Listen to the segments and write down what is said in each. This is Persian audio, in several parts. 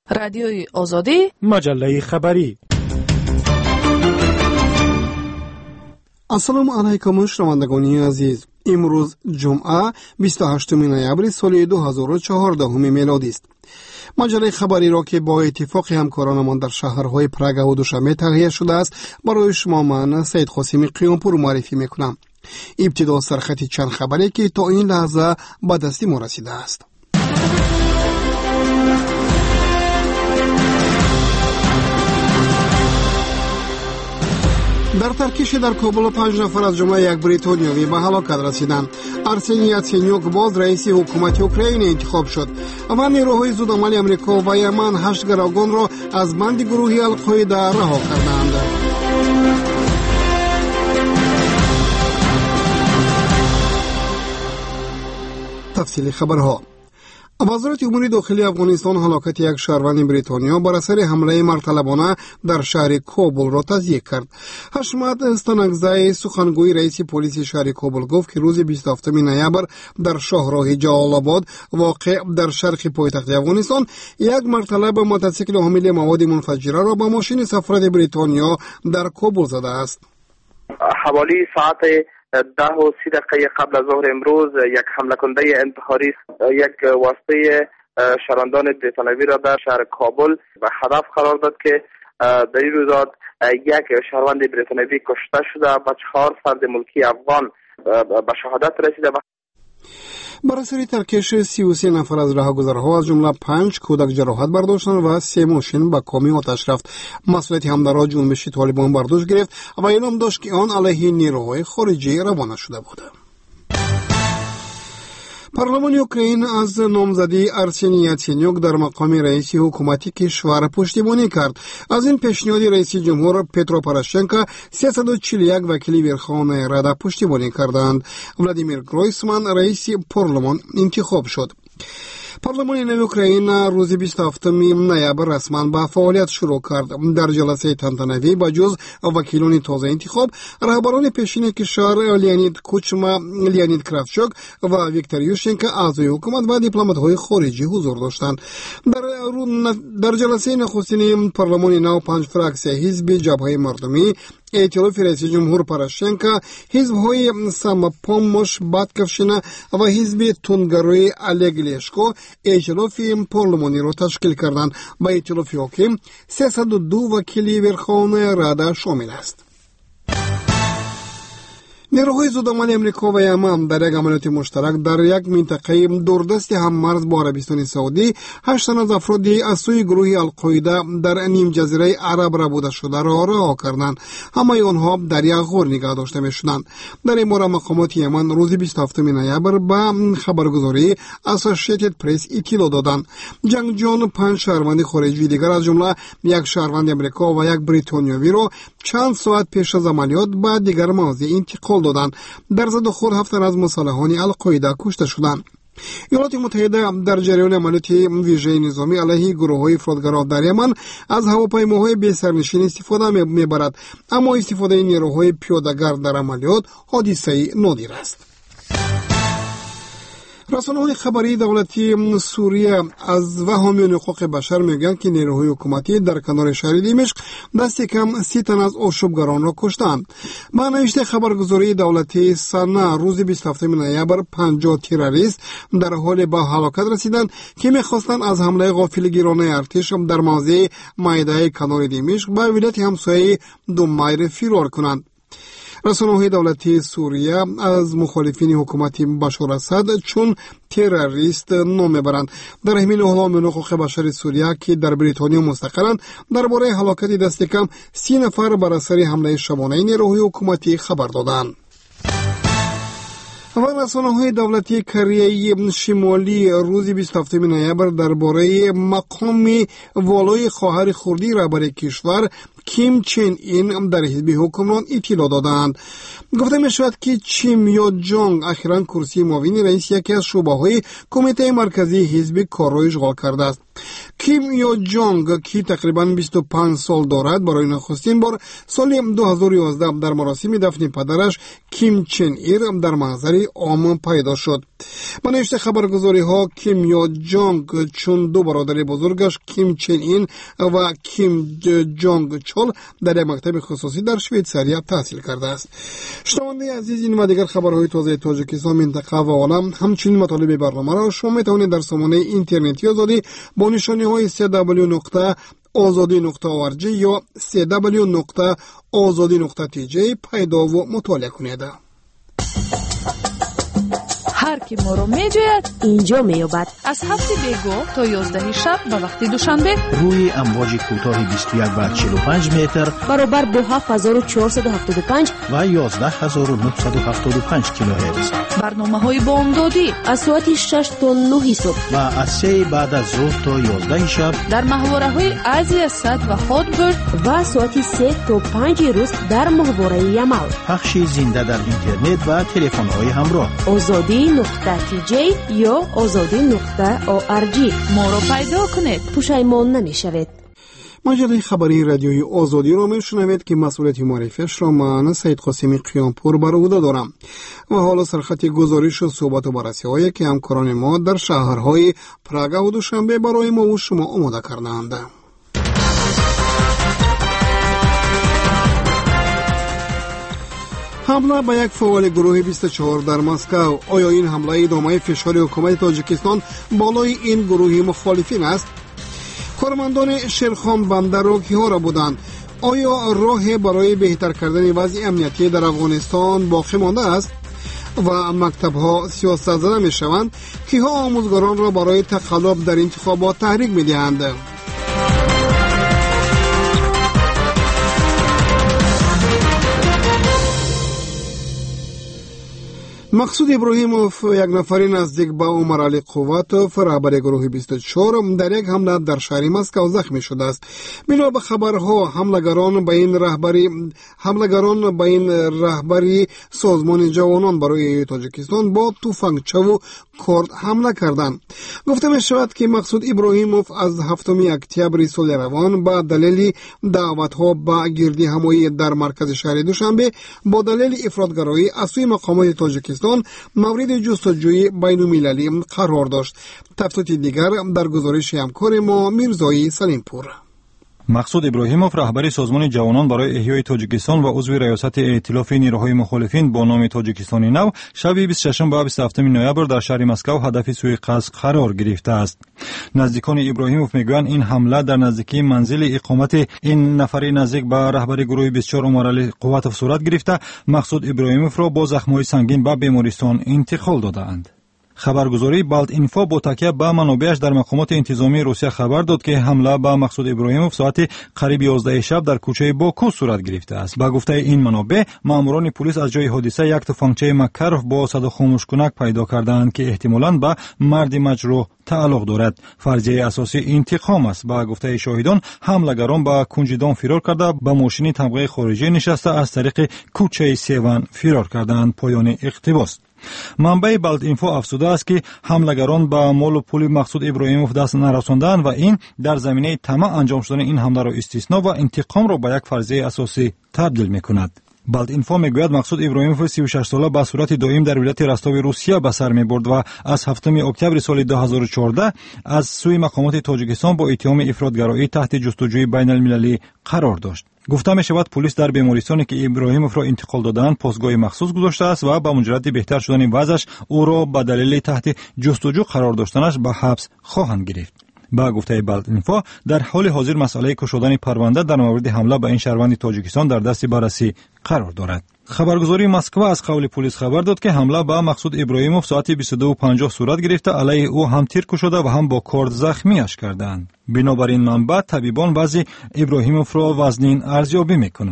رادیوی آزادی، مجله خبری. السلام علیکم شنوندگان عزیز. امروز جمعه 28 نوامبر سال 2014 میلادی است. مجله خبری را که با اتفاق همکارانمان در شهرهای پراگ و دوشنبه تهیه شده است برای شما من سید قاسمی قیامپور معرفی میکنم. ابتدا سرخط چند خبری که تا این لحظه به دست ما رسیده است. در ترکیش در کابل 5 نفر از جمله یک بریتانیایی به هلاکت رسیدند. ارسنی یاتسنیوک باز رئیس حکومت اوکراین انتخاب شد و نیروهای زودعمل امریکا و یمن 8 گروگان را از بند گروهی القاعده رها کردند. تفصیل خبرها. وزارت امور داخلی افغانستان هلاکت یک شهروند بریتانیا بر اثر حمله مرتلبانه در شهر کابل را تصدیق کرد. حشمت استنگزی سخنگوی رئیس پلیس شهر کابل گفت که روز 27 نوامبر در شاهراه جلال آباد واقع در شرق پایتخت افغانستان یک مرتلب موتورسیکل حامل مواد منفجره را به ماشین سفارت بریتانیا در کابل زده است. حوالی ساعت 10:30 قبل از ظهر امروز یک حمله کننده انتحاری یک واسطه شهروندان بریتانیایی را در شهر کابل به هدف قرار داد که در این رویداد یک شهروند بریتانیایی کشته شده و 4 فرد ملکی افغان به شهادت رسیده. بر اثر ترکش 33 نفر از رهگذرها از جمله 5 کودک جراحت برداشتند و 3 ماشین به کامی آتش رفت. مسئولیت حمله را جنبش طالبان بر دوش گرفت و اعلام داشت که آن علیه نیروهای خارجی روانه شده بود. پارلمان اوکراین از نامزدی ارسنی یاتسنیوک در مقام رئیس حکومت کشور پشتیبانی کرد. از این پیشنهاد رئیس جمهور پترو پوراشنکو 341 وکیل ورخوان ردا پشتیبانی کردند. ولادیمیر گرویسمان رئیس پارلمان انتخاب شد. پارلمان نو اوکراین روز 27 نوامبر رسما به فعالیت شروع کرد. در جلسه تنتنوی با جز وکیلان تازه انتخاب، رهبران پیشین کشور لیانید کوچما، لیانید کرافتچوک و ویکتور یوشچنکو اعضای حکومت و دیپلمات‌های خارجی حضور داشتند. در جلسه نخستین پارلمان نو 5 فراکسیون حزب جبهه مردمی، ائتلاف رئیس جمهور پوراشنکو، حزب‌های ساماپوموش باتکوفشینا و حزب تندگروی الگ لشکو ائتلاف پارلمانی را تشکیل کردند. با ائتلاف حاکم 302 وکیل ورخوان ردا شامل است. نیروهای زودعمل امریکا و یمن در یک عملیات مشترک در یک منطقه دوردست هممرز با عربستان سعودی 8 تن از افراد از سوی گروه القاعده در نیم جزیره عرب ربوده شده را رها کردند. همه آنها در یک غار نگاه داشته می‌شدند. در این باره مقامات یمن روز 27 نوامبر به خبرگزاری اسوسییتد پرس اطلاع دادند. جنگجویان 5 شهروند خارجی دیگر از جمله یک شهروند امریکا و یک بریتانیایی را چند ساعت پیش از عملیات به دیگر مواضع انتقال دادند. در زد و خورد 7 تن از مسلحان القاعده کشته شدند. ایالات متحده در جریان عملیات ویژه نظامی علیه گروه‌های افراطگرا در یمن از هواپیماهای بی سرنشین استفاده می‌برد، اما استفاده نیروهای پیاده‌گرد در عملیات حادثه نادر است. رسانه‌های خبری دولتی سوریه از حامیان حقوق بشر میگویند که نیروهای حکومتی در کنار شهر دمشق دست کم 30 تن از آشوبگران را کشتند. با نوشته خبرگزاری دولتی سنا روز 27 نوامبر 50 تروریست در حال به هلاکت رسیدند که می‌خواستند از حمله غافلگیرانه ارتش در موضع مایدای کنار دمشق به ولایت همسایه دومایر فرار کنند. رسانه‌های دولتی سوریه از مخالفین حکومت بشار اسد چون تروریست نام میبرند. در همین حال حامیان حقوق بشر سوریه که در بریتانیا مستقرند درباره هلاکت دست کم 30 نفر بر اثر حمله شبانه نیروهای حکومتی خبر دادند. و رسانه‌های دولتی کره شمالی روز 27 نوامبر درباره مقام والای خواهر خردی رهبر کشور کیم چن این در حزب حکمران اطلاع دادند. گفته می شود که چیم یا جانگ اخیراً کرسی معاون رئیس یکی از شعبه‌های کمیته مرکزی حزب کار را اشغال کرده است. کیم یو جونگ که تقریباً 25 سال دارد برای نخستین بار سال 2011 در مراسم دفن پدرش کیم چن ایر در محضر عام پیدا شد. به نوشته خبرگزاری ها کیم یو جونگ چون دو برادر بزرگش کیم چن این و کیم جونگ چول در یک مکتب خصوصی در شویتزاریا تحصیل کرده است. شنونده عزیز، این و دیگر خبرهای تازه تاجیکستان، منطقه و عالم، همچنین مطالب برنامه را شما میتوانید در سامانه اینترنتی آزادی با نشانی های www.azadi.org یا www.azadi.tj پیدا و مطالعه کنید. هر کی ما رو میجوید اینجا میابد. از 7 بیگو تا 11 شب به وقت دوشنبه روی امواج کوتاه 21 و 45 متر برابر با 7475 و 11975 کیلوهرتز. برنامه‌های بامدادی از ساعت 6 تا 9 صبح و از 3 بعد از ظهر تا 11 شب در محوره‌های آزیا سد و هاتبرد و ساعت 3 تا 5 روز در محوره یمال. پخش زنده در اینترنت و تلفن‌های همراه. azadi.tj یا azadi.org. ما رو پیدا کنید، پشیمان نمیشوید. مجله خبری رادیوی آزادی را میشنوید که مسئولیت معرفیش را من سید قاسمی قیامپور بر عهده دارم و حالا سرخط گزارش و صحبت و بررسی هایی که همکاران ما در شهرهای پراگ و دوشنبه برای ما و شما آماده کردند. حمله به یک فعال گروه 24 در مسکو. آیا این حمله ادامه فشار حکومت تاجیکستان بالای این گروه مخالفین است؟ کارمندان شیرخان بندر را کیها را بودند؟ آیا راه برای بهتر کردن وضع امنیتی در افغانستان باقی مانده است؟ و مکتب‌ها سیاست زده می‌شوند؟ کیها آموزگاران را برای تقلب در انتخابات تحریک می‌دهند؟ مقصود ابراهیموف، یک نفری نزدیک به عمر علی قوتوف، رهبر گروه 24، در یک حمله در شهر مسکو زخمی شده است. بنا به خبرها حملگران به این رهبری سازمان جوانان برای تاجیکستان با تفنگچه و کرد حمله کردند. گفته می شود که مقصود ابراهیموف از 7 اکتبر سال روان با دلیل دعوت‌ها به گردی همایی در مرکز شهر دوشنبه با دلیل افراطگرایی از سوی مقامات تاجیکستان مورد جستجوی بین‌المللی قرار داشت. تفصیلات دیگر در گزارش همکار ما میرزایی سلیمپور. مقصود ابراهیموف، رهبر سازمان جوانان برای احیای تاجیکستان و عضو ریاست ائتلاف نیروهای مخالفین با نام تاجیکستان نو، شب 26 و 27 نوامبر در شهر مسکو هدف سوء قصد قرار گرفته است. نزدیکان ابراهیموف میگویند این حمله در نزدیکی منزل اقامت این نفری نزدیک به رهبر گروه 24 عمر علی قوتوف صورت گرفته، مقصود ابراهیموف را با زخم‌های سنگین به بیمارستان انتقال دادند. خبرگزاری بالت اینفو با تکیه به منابعش در مقامات انتظامی روسیه خبر داد که حمله به مقصود ابراهیموف ساعت قریب 11 شب در کوچه باکو صورت گرفته است. به گفته این منابع، ماموران پلیس از جای حادثه یک تفنگچه مکرف با صدا خاموش کنک پیدا کردند که احتمالاً به مرد مجروح تعلق دارد. فرضیه اساسی انتقام است. به گفته شاهدان، حملگران به کنجدان فرار کرده به ماشین طبقه خارجی نشسته از طریق کوچه سیون فرار کردند. پایان اقتباس. منبع بالت اینفو افزوده است که حملگران به مال و پول مقصود ابراهیموف دست نرساندند و این در زمینه طمع انجام شدن این حمله را استثنا و انتقام را به یک فرضیه اساسی تبدیل می‌کند. بالت اینفو میگوید مقصود ابراهیموف 36 ساله به صورت دائم در ولایت رستاو روسیه به سر میبرد و از 7 اکتبر سال 2014 از سوی مقامات تاجیکستان با اتهام افراطگرایی تحت جستجوی بین المللی قرار داشت. گفته می شود پلیس در بیمارستانی که ابراهیموف را انتقال دادند پاسگاه مخصوص گذاشته است و با مجرد بهتر شدن وضعش او را به دلیل تحت جستجو قرار داشتنش به حبس خواهند گرفت. با گفته بالت اینفو، در حال حاضر مسئله کشودن پرونده در مورد حمله به این شهروند تاجیکستان در دست بررسی قرار دارد. خبرگزاری مسکو از قول پلیس خبر داد که حمله به مقصود ابراهیموف ساعت 22:50 صورت گرفته، علیه او هم تیر کشیده و هم با کرد زخمیش کردند. بنابراین منبع طبیبان وضع ابراهیموف را وزنین ارزیابی میکنند.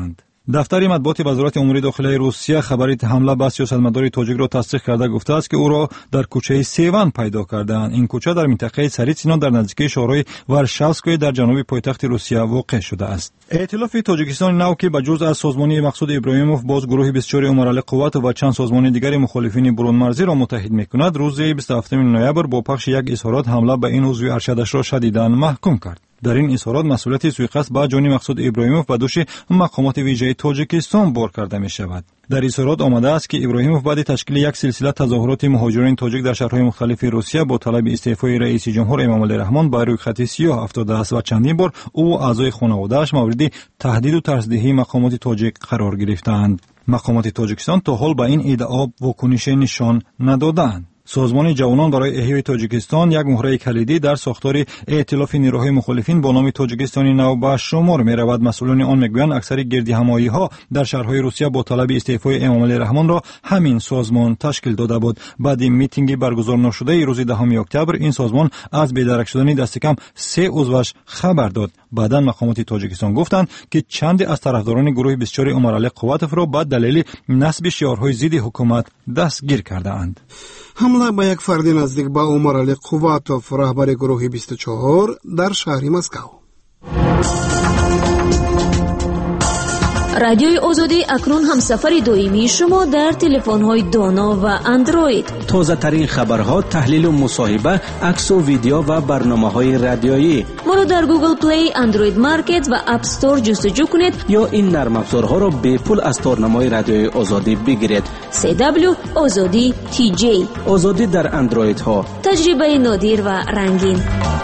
دفتر مطبوعات وزارت امور داخلی روسیه خبری حمله به سیاستمدار تاجیک را تصدیق کرده گفته است که او را در کوچه سیوان پیدا کردند. این کوچه در منطقه سریتسینا در نزدیکی شهرهای ورشاوسکوی در جنوب پایتخت روسیه واقع شده است. ائتلاف تاجیکستان نو که به جز از سازمان مقصود ابراهیموف باز گروه بسیاری عمرعلی قوت و چند سازمان دیگر مخالفین برون مرزی را متحد می‌کند، روز 27 نوامبر با پخش یک اظهارات حمله به این عضو ارشدش را شدیداً محکوم کرد. در این اظهارات مسئولیت سوءقصد به جانی مقصود ابراهیموف به دوش مقامات ویژه تاجیکستان بار کرده می شود. در اظهارات آمده است که ابراهیموف بعد تشکیل یک سلسله تظاهرات مهاجرین تاجیک در شهرهای مختلف روسیه با طلب استعفای رئیس جمهور امامعلی رحمان بر روی خط سیاه افتاده است و چندین بار او و اعضای خانواده‌اش مورد تهدید و ترسدهی مقامات تاجیک قرار گرفتند. مقامات تاجیکستان تا حال به این ادعا واکنش نشان ندادند. سازمان جوانان برای احیای تاجیکستان یک مهره کلیدی در ساختار ائتلاف نیروهای مخالفین با نام تاجیکستانی نو به شمار می‌رود. مسئولان آن می‌گویند اکثر گردهمایی‌ها در شهرهای روسیه با طلب استعفای امامعلی رحمان را همین سازمان تشکیل داده بود. بعد میتینگ برگزار نشده روز 10 اکتبر این سازمان از بی‌درک شدن دست کم 3 عضوش خبر داد. بعداً مقامات تاجیکستان گفتند که چند از طرفداران گروه بسیاری عمرعلی قوت را به دلیل نصب شعارهای ضد حکومت دستگیر کرده‌اند. حمله به یک فرد نزدیک به عمرعلی قواتوف رهبر گروه 24 در شهر مسکو. رادیوی آزادی اکنون هم سفر دائمی شما در تلفن‌های دانا و اندروید. تازه ترین خبرها، تحلیل و مصاحبه، عکس و ویدیو و برنامه‌های رادیویی. ما را در گوگل پلی، اندروید مارکت و اپ استور جستجو کنید یا این نرم افزارها را به پول از تارنمای رادیوی آزادی بگیرید. CW آزادی TJ. آزادی در اندروید ها. تجربه نادر و رنگین.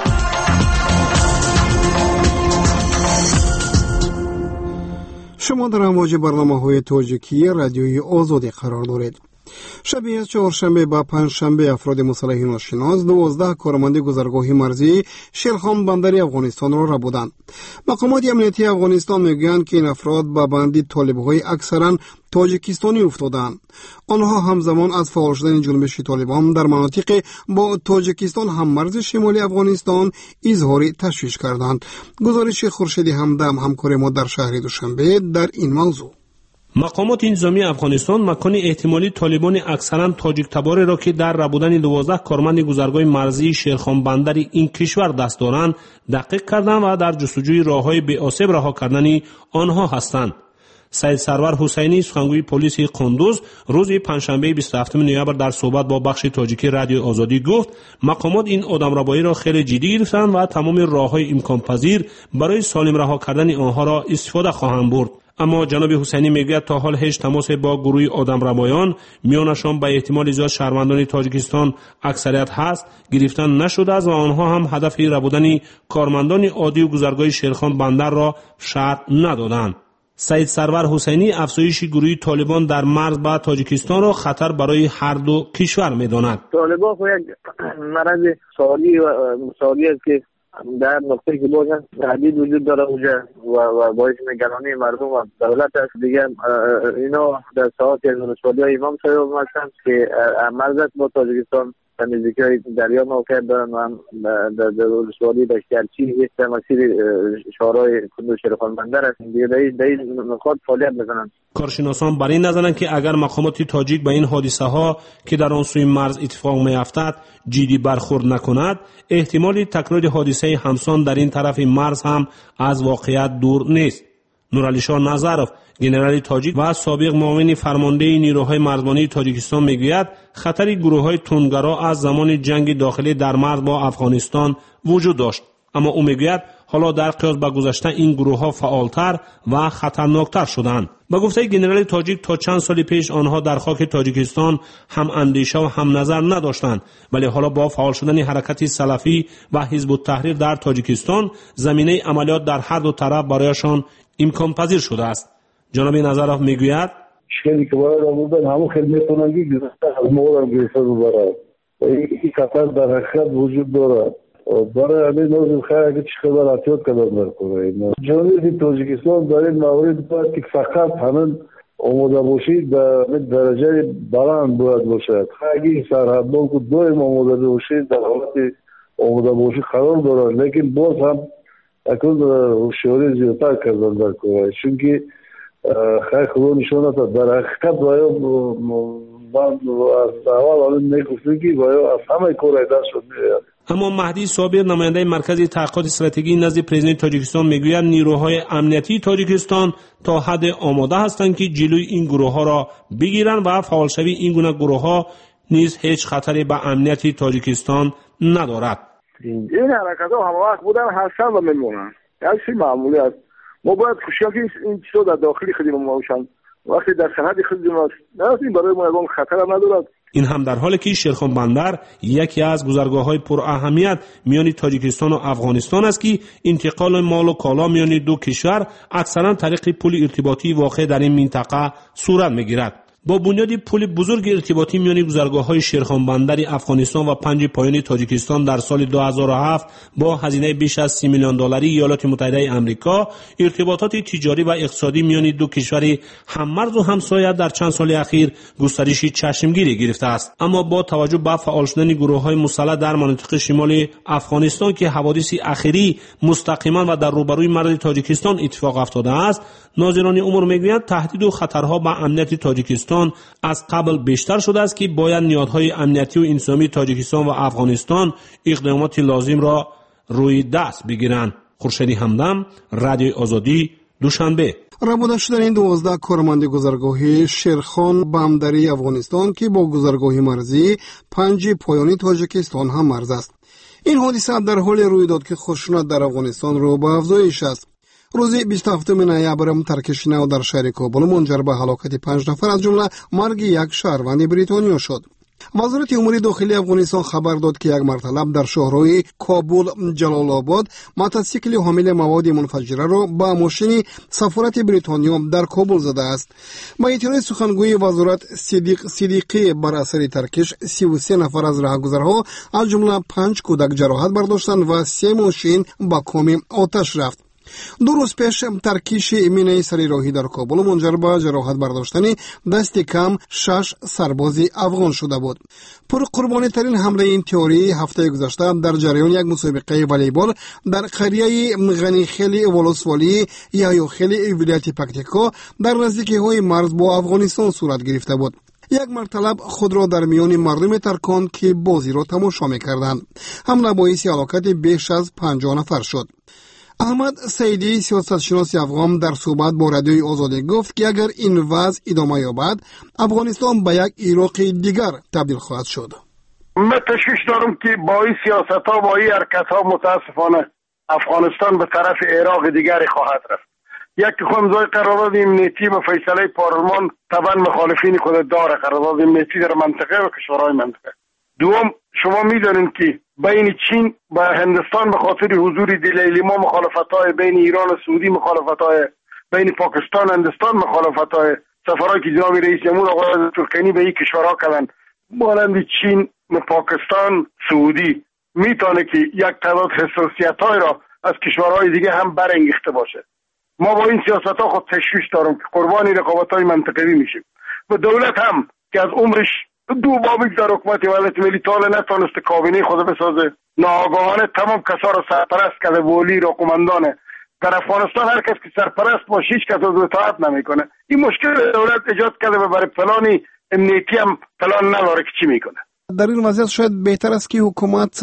شما در امواج برنامه‌های تاجیکی رادیوی آزادی قرار دارید. شب از چهارشنبه به پنجشنبه افراد مسلح ناشناس 12 کارمند گذرگاه مرزی شیرخان بندری افغانستان را بودند. مقامات امنیتی افغانستان میگویند که این افراد به بندی طالب‌های اکثرا تاجیکستانی افتادند. آنها همزمان از فعال شدن جنبش طالبان در مناطق با تاجیکستان هم مرز شمالی افغانستان اظهار تشویش کردند. گزارش خورشید همدم همکار ما در شهر دوشنبه در این موضوع. مقامات انتظامی افغانستان مکان احتمالی طالبان اکثرا تاجیک تبار را که در ربودن 12 کارمند گذرگاه مرزی شیرخان بندری این کشور دست دارند دقیق کردند و در جستجوی راههای بی آسیب رها کردن آنها هستند. سید سرور حسینی سخنگوی پلیس قندوز روز پنجشنبه 27 نوامبر در صحبت با بخش تاجیکی رادیو آزادی گفت مقامات این آدمربایی را خیلی جدی گرفتند و تمام راههای امکان پذیر برای سالم رها کردن آنها را استفاده خواهند برد. اما جناب حسینی میگوید تا حال هیچ تماس با گروه آدمربایان میانشان به احتمال زیاد شهروندان تاجیکستان اکثریت هست گرفتن نشده است و آنها هم هدف ربودن کارمندان عادی و گذرگاه شیرخان بندر را شرط ندادند. سید سرور حسینی افزایش گروه طالبان در مرز با تاجیکستان را خطر برای هر دو کشور می‌داند. طالبان یک مرض ساری است که در نقطه که باشن تهدید وجود داره اونجا و باعث نگرانی مردم و دولت است. دیگه اینا در ساعت ولسوالی های امام صاحب هستند که مرزت با تاجیکستان نزدیکی دریا موقعیت دارن و هم در ولسوالی دشترچی در مسیر شهرهای کندوز شیرخان بندر است. دیگه در این نقاط فعالیت میکنند. کارشناسان بر این نظرند که اگر مقامات تاجیک به این حادثه ها که در آن سوی مرز اتفاق میافتد جدی برخورد نکند احتمال تکرار حادثه همسان در این طرف مرز هم از واقعیت دور نیست. نورعلی شاه نظرف ژنرال تاجیک و سابق معاون فرمانده نیروهای مرزبانی تاجیکستان میگوید خطر گروه‌های تندگرا از زمان جنگ داخلی در مرز با افغانستان وجود داشت، اما او میگوید حالا در قیاس به گذشته این گروه‌ها فعالتر و خطرناکتر شدند. با گفته ژنرال تاجیک تا چند سال پیش آنها در خاک تاجیکستان هم اندیشه و هم نظر نداشتند، ولی حالا با فعال شدن حرکت سلفی و حزب التحریر در تاجیکستان زمینه عملیات در هر دو طرف برایشان امکان پذیر شده است. جناب نظرف میگوید شکلی که باید آمودن همون خدمت کننگی گذاشته از مورد گرفته رو برای و این خطر در حقیقت وجود دارد. برای همین نوزم خیلی اگه چقدر احتیاط کردن برکنه جمهوری تاجیکستان در این مورد باید که فقط همین آماده باشید در درجه بلند باید باشد. اگه سرحدان که دائم آماده باشید در حالت آماده باشی قرار دارد، لیکن باز هم اکنون هوشیاری زیادتر کردن در کنه، چون که خیلی خدا نشون داد. در حقیقت باید من از اول میگفتم که باید از همه کار دست شد. اما مهدی صابر نماینده مرکز تحقیقات استراتژی نزد پرزیدنت تاجیکستان میگوید نیروهای امنیتی تاجیکستان تا حد آماده هستند که جلوی این گروه ها را بگیرند و فعالشوی این گونه گروه ها نیز هیچ خطری به امنیت تاجیکستان ندارد. این حرکت ها همه وقت بودن هستن و میمونن. یعنی معمولی است. ما باید خوشحال که این چیزا در داخلی خودمون باشن. وقتی در سرحد خودمون است این برای ما اون خطر ندارد. این هم در حالی که شیرخان بندر یکی از گذرگاه‌های پر اهمیت میان تاجیکستان و افغانستان است که انتقال مال و کالا میان دو کشور اکثرا طریق پل ارتباطی واقع در این منطقه صورت میگیرد. با بنیاد پل بزرگ ارتباطی میان گذرگاه‌های شیرخان بندر افغانستان و پنج پایان تاجیکستان در سال 2007 با هزینه بیش از 30 میلیون دلاری ایالات متحده آمریکا، ارتباطات تجاری و اقتصادی میان دو کشور هممرز و همسایه در چند سال اخیر گسترش چشمگیری گرفته است. اما با توجه به فعال شدن گروه‌های مسلح در مناطق شمال افغانستان که حوادث اخیری مستقیما و در روبروی مرز تاجیکستان اتفاق افتاده است، ناظران امور میگویند تهدید و خطرها به امنیت تاجیکستان از قبل بیشتر شده است که باید نیازهای امنیتی و انسانی تاجیکستان و افغانستان اقدامات لازم را روی دست بگیرند. خورشیدی همدم، رادیو آزادی، دوشنبه. ربوده شدن این 12 کارمند گذرگاهی شیرخان بندری افغانستان که با گذرگاهی مرزی پنج پایانی تاجیکستان هم مرز است. این حادثه در حال روی داد که خشونت در افغانستان رو به افزایش است. روز 27 نوامبر ترکش نو در شهر کابل منجر به هلاکت 5 نفر از جمله مرگ یک شهروند بریتانیا شد. وزارت امور داخلی افغانستان خبر داد که یک مرتلب در شهرهای کابل جلال آباد موتورسیکل حامل مواد منفجره را با ماشین سفارت بریتانیا در کابل زده است. با اطلاع سخنگوی وزارت صدیقی بر اثر ترکش 33 نفر از راهگذرها از جمله 5 کودک جراحت برداشتند و 3 ماشین با کام آتش رفت. 2 روز پیش ترکیش مینای سری راهی در کابل منجر به جراحت برداشتن دست کم 6 سرباز افغان شده بود. پر قربانی ترین حمله این تئوری هفته گذشته در جریان یک مسابقه والیبال در قریه غنیخیل ولسوالی یا خیلی ولایت پکتیکا در نزدیکی های مرز با افغانستان صورت گرفته بود. یک مرتلب خود را در میان مردم ترکاند که بازی را تماشا می‌کردند. حمله باعث هلاکت بیش از 50 نفر شد. احمد سیدی سیاستشناس افغان در صحبت با رادیوی آزادی گفت که اگر این وضع ادامه یابد افغانستان به یک عراق دیگر تبدیل خواهد شد. من تشویش دارم که با این سیاست‌ها با این حرکت‌ها متاسفانه افغانستان به طرف عراق دیگری خواهد رفت. یک امضای قرارداد امنیتی و فیصله پارلمان طبعا مخالفین خود داره. قرارداد امنیتی در منطقه و کشورهای منطقه. دوم شما می‌دانید که بین چین و هندوستان به خاطر حضور دلیلیما مخالفت‌های بین ایران و سعودی، مخالفت‌های بین پاکستان و هندوستان، مخالفت‌های سفرهایی که جناب رئیس جمهور آقای ترکینی به این کشورها کردند مانند چین و پاکستان، سعودی میتونه که یک تعداد حساسیت‌های را از کشورهای دیگه هم برانگیخته باشه. ما با این سیاست‌ها خود تشویش دارم که قربانی رقابت‌های منطقوی میشیم و دولت هم که از عمرش دو بابک در حکومت ولایت ملی طال نتونست کابینه خود بسازه، ناآگاهانه تمام کسا را سرپرست کرده، ولی را قماندانه. در افغانستان هر کس که سرپرست باشه هیچ کس از اطاعت نمیکنه. این مشکل دولت ایجاد کرده و برای پلانی امنیتی هم پلان نداره که چی میکنه. در این وضعیت شاید بهتر است که حکومت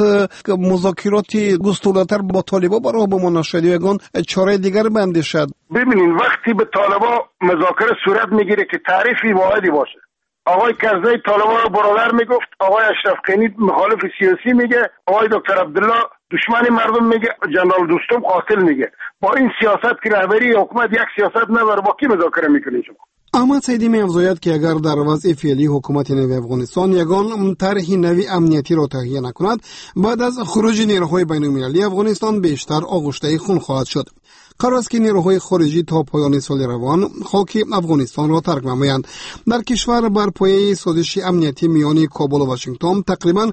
مذاکراتی گسترده‌تر با طالبان برای بمانه شد یا یگان چاره دیگر بندشد. ببینین وقتی به طالبان مذاکره صورت میگیره که تعریفی واحدی باشه. آقای کرزی طالبان رو برادر میگفت، آقای اشرف غنی مخالف سیاسی میگه، آقای دکتر عبدالله دشمن مردم میگه، جنرال دوستم قاتل میگه. با این سیاست که رهبری حکومت یک سیاست نداره با کی مذاکره میکنید شما؟ احمد سیدی می‌افزاید که اگر در وضع فعلی حکومت نو افغانستان یگان طرح نوی امنیتی را تهیه نکند، بعد از خروج نیروهای بین‌المللی افغانستان بیشتر آغشته خون خواهد شد. قرار است که نیروهای خارجی تا پایان سال روان خاک افغانستان را ترک نمایند. در کشور بر پایه سازش امنیتی میان کابل و واشنگتن تقریباً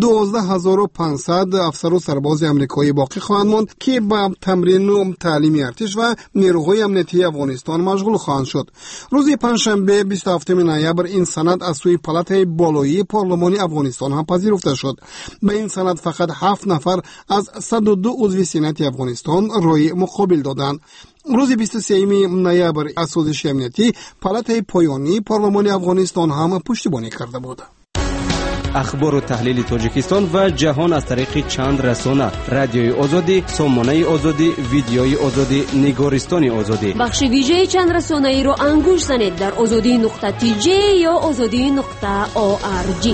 12500 افسر و سرباز آمریکایی باقی خواهند ماند که با تمرین و تعلیم ارتش و نیروهای امنیتی افغانستان مشغول خواهند شد. روز پنجشنبه 27 نوامبر این سند از سوی پالاتای بالایی پارلمانی افغانستان هم پذیرفته شد. به این سند فقط 7 نفر از 102 عضو سنات افغانستان رای مقابل دادند. روز 23 نوامبر سازش امنیتی پالاتای پایانی پارلمان افغانستان هم پشتیبانی کرده بود. اخبار و تحلیل تاجیکستان و جهان از طریق چند رسانه: رادیوی آزادی، سامانه آزادی، ویدیوی آزادی، نگارستان آزادی. بخش ویژه چند رسانه ای رو انگوش زنید در azadi.tj یا azadi.org.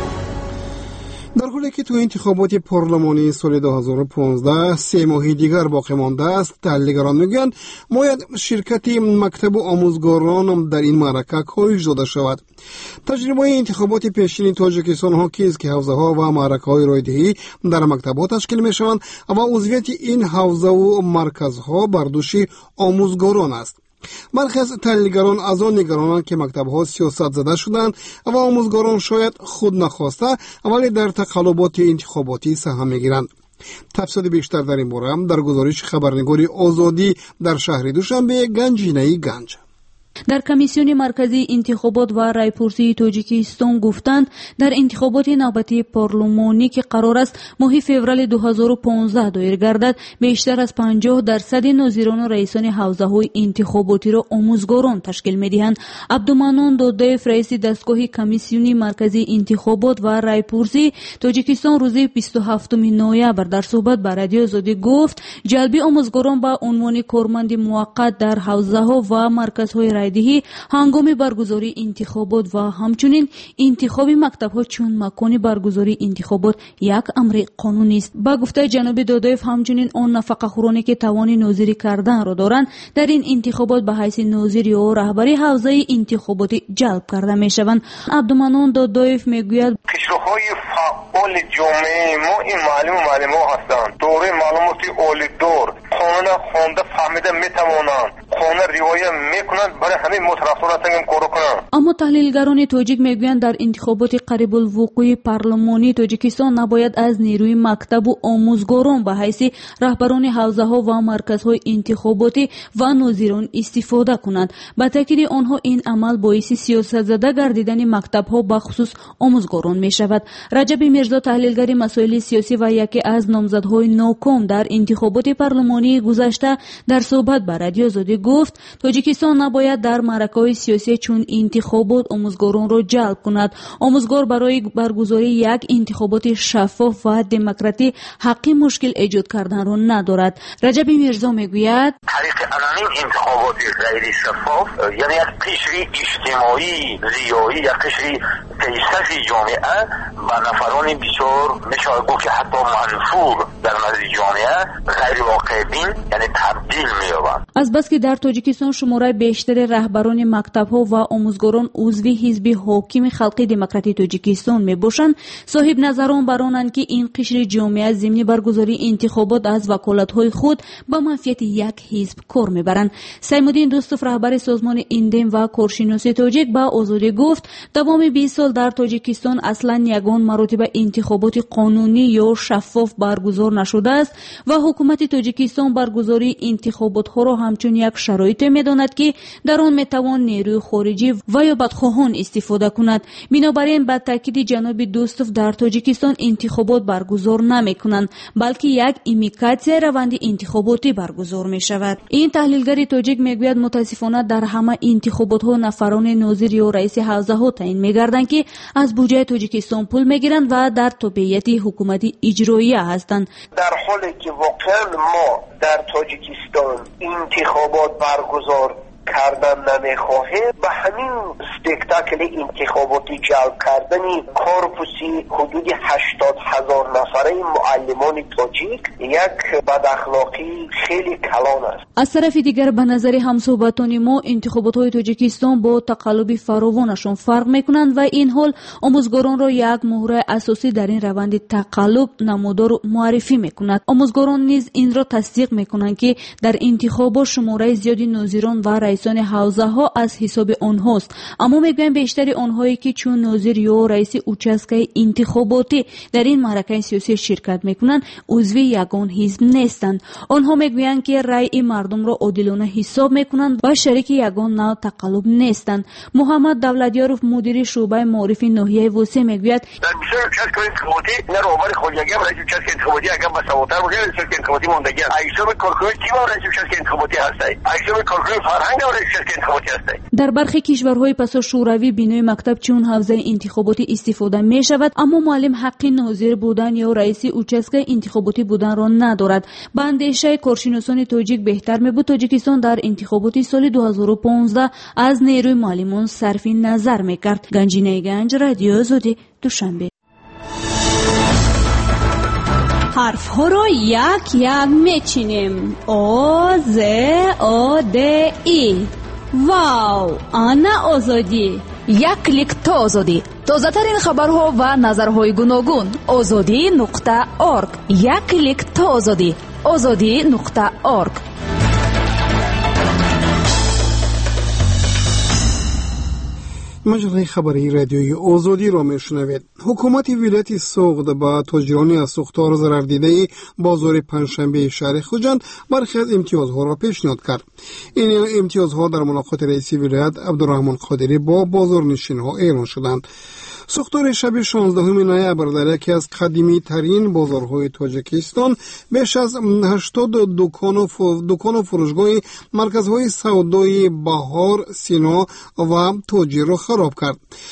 در حالی که تو انتخابات پارلمانی سال 2015 3 ماه دیگر باقی مانده است، تحلیلگران میگویند باید شرکت مکتب آموزگاران در این معرکه کاهش داده شود. تجربه انتخابات پیشین تاجیکستان حاکی است که حوزه ها و معرکه های رایدهی در مکتبات تشکیل می شوند و عضویت این حوزه و مرکزها بر دوش آموزگاران است. برخی از تحلیلگران از آن نگرانند که مکتب‌ها سیاست زده شدند و آموزگاران شاید خود نخواسته ولی در تقلبات انتخاباتی سهم می‌گیرند. تفصیل بیشتر در این باره در گزارش خبرنگار آزادی در شهر دوشنبه گنجینه گنج. در کمیسیون مرکزی انتخابات و رایپرسی تاجیکستان گفتند در انتخابات نوبتی پارلمانی که قرار است ماه فوریه 2015 دایر گردد، بیشتر از 50% ناظران و رئیسان حوزه‌های انتخاباتی را آموزگاران تشکیل می‌دهند. عبدالمنان دادایف رئیس دستگاه کمیسیون مرکزی انتخابات و رایپرسی تاجیکستان روز 27 نوامبر در صحبت با رادیو آزادی گفت جلبی آموزگاران با عنوان کارمند موقت در حوزه‌ها و مرکزهای رایدهی هنگام برگزاری انتخابات و همچنین انتخاب مکتب‌ها چون مکان برگزاری انتخابات یک امر قانونی است. با گفته جناب دادایف همچنین آن نفقه‌خورانی که توان ناظری کردن را دارند در این انتخابات به حیث ناظری و رهبری حوزه انتخاباتی جلب کرده می‌شوند. عبدالمنان دادایف میگوید پیشروهای فعال جامعه ما این معلم هستند. دوره معلوماتی اولی دور قانون خوانده فهمیده میتوانند، قانون روایت میکنند، برای همین مترفعات هم کار کنند. اما تحلیلگران تاجیک میگویند در انتخابات قریب الوقوع پارلمانی تاجیکستان نباید از نیروی مکتب و آموزگاران به حیث رهبران حوزه‌ها و مرکزهای انتخاباتی و ناظران استفاده کنند. با تاکید آنها این عمل باعث سیاست زده گردیدن مکتب‌ها به خصوص آموزگاران میشود. رجب میرزا تحلیلگر مسائل سیاسی و یکی از نامزدهای ناکام در انتخابات پارلمانی گذشته در صحبت با رادیو آزادی گفت تاجیکستان نباید در معرکه‌های سیاسی چون انتخابات آموزگاران را جلب کند. آموزگار برای برگزاری یک انتخابات شفاف و دموکراتی حقی مشکل ایجاد کردن را ندارد. رجب میرزا میگوید طریق علنی انتخابات غیر شفاف یعنی یک قشر اجتماعی زیایی یا قشر پیشرفت جامعه و نفران بسیار میشه گفت که حتی منفور در نزد جامعه غیر واقع بین یعنی تبدیل می‌یابند. از بس که در تاجیکستان شماره بیشتر رهبران مکتب‌ها و آموزگاران عضو حزب حاکم خلقی دموکراتی تاجیکستان میباشند، صاحب نظران برانند که این قشر جامعه ضمن برگزاری انتخابات از وکالت‌های خود با منفعت یک حزب کار میبرند. سیمودین دوستوف رهبر سازمان ایندم و کارشناسی تاجیک با آزادی گفت دوام 20 سال در تاجیکستان اصلا یگان مراتب انتخابات قانونی یا شفاف برگزار نشده است و حکومت تاجیکستان برگزاری انتخابات‌ها را همچون یک شرایط می‌داند که در آن میتوان نیروی خارجی و یا بدخواهان استفاده کند. بنابراین با تاکید جناب دوستوف در تاجیکستان انتخابات برگزار نمی‌کنند بلکه یک ایمیکاسیون روند انتخاباتی برگزار می‌شود. این تحلیلگر تاجیک میگوید متاسفانه در همه انتخابات‌ها نفران ناظر یا رئیس حوزه‌ها تعیین می‌گردند که از بودجه تاجیکستان پول می‌گیرند و در تابعیت حکومت اجراییه هستند. در حالی که واقعا ما در تاجیکستان انتخابات برگزار کردن نمیخواهیم، به همین سپکتاکل انتخاباتی جلب کردنی کورپوسی حدود 80,000 نفره معلمان تاجیک یک بداخلاقی خیلی کلان است. از طرف دیگر به نظر همصحبتان ما انتخابات‌های تاجیکستان با تقلب فراوانشان فرق میکنند و این حال آموزگاران را یک مهره اساسی در این روند تقلب نمودار معرفی میکند. آموزگاران نیز این را تصدیق میکنند که در انتخابات شماره زیادی ناظران و رئیسان حوزه ها از حساب آنهاست. اما میگویم بیشتر آنهایی که چون ناظر یا رئیس اوچسکه انتخاباتی در این معرکه سیاسی شرکت میکنند عضو یگان حزب نیستند. آنها میگویند که رأی مردم را عادلانه حساب میکنند و شریک یگان نوع تقلب نیستند. محمد دولتیارов مدیر شعبه معرفی ناحیه وسه میگوید در بسیار اوچسکه‌های انتخاباتی نه رهبر خودجگی هم رئیس اوچسک انتخاباتی اگر بسوادتر باشه رئیس اوچسک انتخاباتی موندگی است. حساب کارکنان تیم هم رئیس اوچسک انتخاباتی هستند. حساب کارکنان فرهنگ هم رئیس اوچسک انتخاباتی هستند. در برخی کشورهای پسا شوروی بینای مکتب چون حوزه انتخاباتی استفاده می شود اما معلم حق ناظر بودن یا رئیس اوچسک انتخاباتی بودن را ندارد. به اندیشه کارشناسان تاجیک بهتر می بود تاجیکستان در انتخابات سال 2015 از نیروی معلمان صرف نظر می کرد. گنجینه گنج، رادیو آزادی، دوشنبه. حرف ها را یک یک میچینیم. او ز او د ای. واو، آنا آزادی. یک کلیک تا آزادی. تازه ترین خبرها و نظرهای گوناگون. azadi.org. یک کلیک تا آزادی. azadi.org. مجله خبری رادیوی آزادی را میشنوید. حکومت ولایت سوغد با تاجرانی از سوختار ضرر دیده بازار پنجشنبه شهر خوجند برخی از امتیازها را پیشنهاد کرد. این امتیازها در ملاقات رئیس ولایت عبدالرحمن قادری با بازارنشین‌ها اعلان شدند. سوختار شب 16 نوامبر در یکی از قدیمی ترین بازارهای تاجیکستان بیش از 80 دکان و فروشگاه مرکزهای سودای بهار، سینا و تاجر را خراب کرد.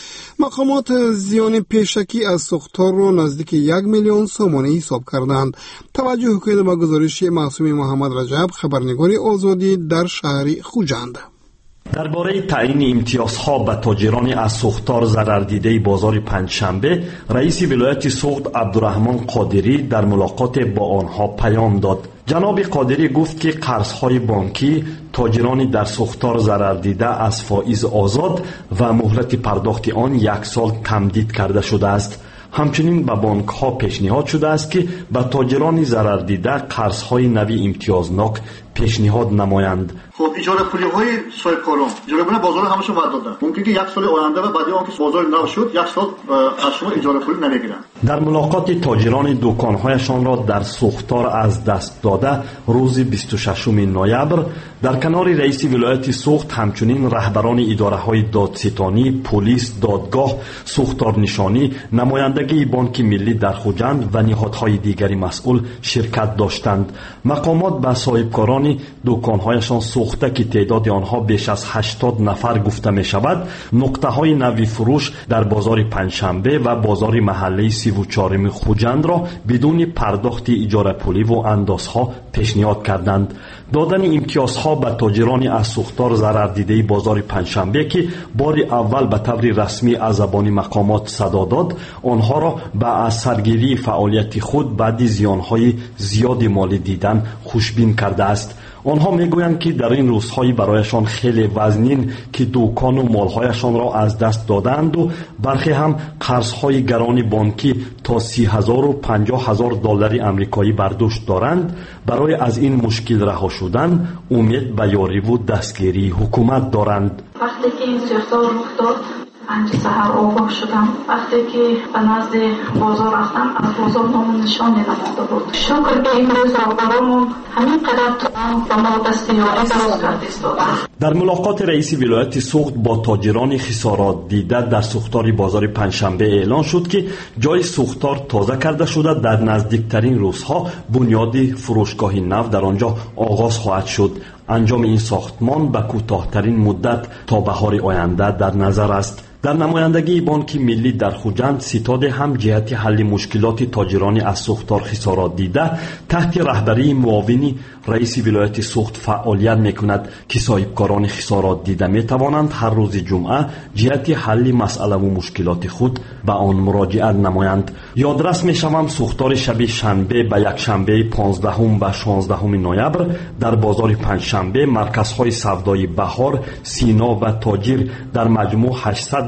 مقامات زیان پیشکی از سوختار را نزدیک 1 میلیون سومانی حساب کردند. توجه کنید به گزارش معصوم محمد رجب، خبرنگار آزادی در شهر خوجند. درباره تعیین امتیازها به تاجران از سوختار ضرر دیده بازار پنجشنبه، رئیس ولایت سوخت عبدالرحمن قادری در ملاقات با آنها پیام داد. جناب قادری گفت که قرضهای بانکی تاجران در سوختار ضرر دیده از فائز آزاد و مهلت پرداخت آن 1 سال تمدید کرده شده است. همچنین به بانک ها پیشنهاد شده است که به تاجران ضرر دیده قرضهای نوی امتیازناک پیشنهاد نمایند. خب اجاره پولی های صاحبکاران اجاره پول بازار همشون وعده دادن. ممکنه که 1 سال آینده و بعد آنکه بازار نو شد 1 سال از شما اجاره پول نمیگیرن. در ملاقات تاجران دکانهایشان را در سوختار از دست داده روز 26 نوامبر در کنار رئیس ولایت سوخت همچنین رهبران اداره های دادستانی، پلیس، دادگاه، سوختار نشانی، نمایندگی بانک ملی در خوجند و نهادهای دیگری مسئول شرکت داشتند. مقامات به صاحبکاران دکانهایشان سوخته که تعداد آنها بیش از 80 نفر گفته می شود نقطه های نوی فروش در بازار پنجشنبه و بازار محله 34 خوجند را بدون پرداخت اجاره پولی و اندازها پیشنهاد کردند. دادن امتیازها به تاجران از سوختار ضرر دیده بازار پنجشنبه که بار اول به طور رسمی از زبان مقامات صدا داد آنها را به از سرگیری فعالیت خود بعد زیانهای زیاد مالی دیدن خوشبین کرده است. آنها میگویند که در این روزهای برایشان خیلی وزنین که دکان و مالهایشان را از دست دادند و برخی هم قرضهای گران بانکی تا 30,000 و 50,000 دلار آمریکایی برداشت دارند. برای از این مشکل رها شدن امید به یاری و دستگیری حکومت دارند. وقتی که این سرطان رخ داد 5 سحر آگاه شدم. وقتی که به نزد بازار رفتم از بازار نام نشانی نمانده بود. شکر که این روز رهبرانمون همین قدر به ما دست یاری دراز کرده ایستادند. در ملاقات رئیس ولایت سوخت با تاجران خسارات دیده در سوختار بازار پنجشنبه اعلان شد که جای سوختار تازه کرده شده در نزدیکترین روزها بنیاد فروشگاه نو در آنجا آغاز خواهد شد. انجام این ساختمان به کوتاه‌ترین مدت تا بهار آینده در نظر است. در نمایندگی بانک ملی در خوجند ستاد هم جهت حل مشکلات تاجران از سوختار خسارات دیده تحت رهبری معاون رئیس ولایت سوخت فعالیت میکند که صاحبکاران خسارات دیده میتوانند هر روز جمعه جهت حل مسئله و مشکلات خود به آن مراجعت نمایند. یادرس میشوم سوختار شب شنبه به یک شنبه 15 و 16 نوامبر در بازار پنجشنبه مرکزهای سودای بهار، سینا و تاجر در مجموع 800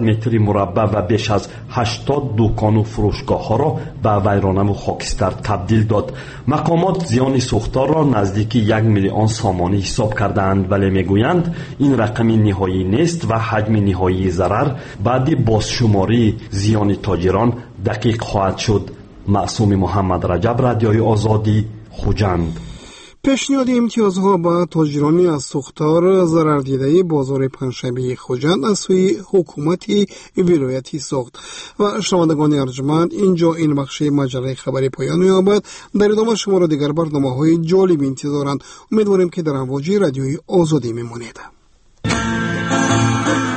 متری مربع و بیش از 80 دکان و فروشگاه ها را به ویرانه و خاکستر تبدیل داد. مقامات زیان سوختار را نزدیک 1 میلیون سامانی حساب کردند، ولی میگویند این رقم نهایی نیست و حجم نهایی ضرر بعد بازشماری زیان تاجران دقیق خواهد شد. معصوم محمد رجب، رادیوی آزادی، خوجند. پیشنهاد امتیازها با تاجرانی از سوختار ضرر دیده بازار پنجشنبه خوجند از سوی حکومت ولایت سوخت. و شنوندگان ارجمند، اینجا این بخش مجله خبری پایان می‌یابد. در ادامه شما را دیگر برنامه‌های جالب انتظارند. امیدواریم که در امواج رادیوی آزادی میمانید.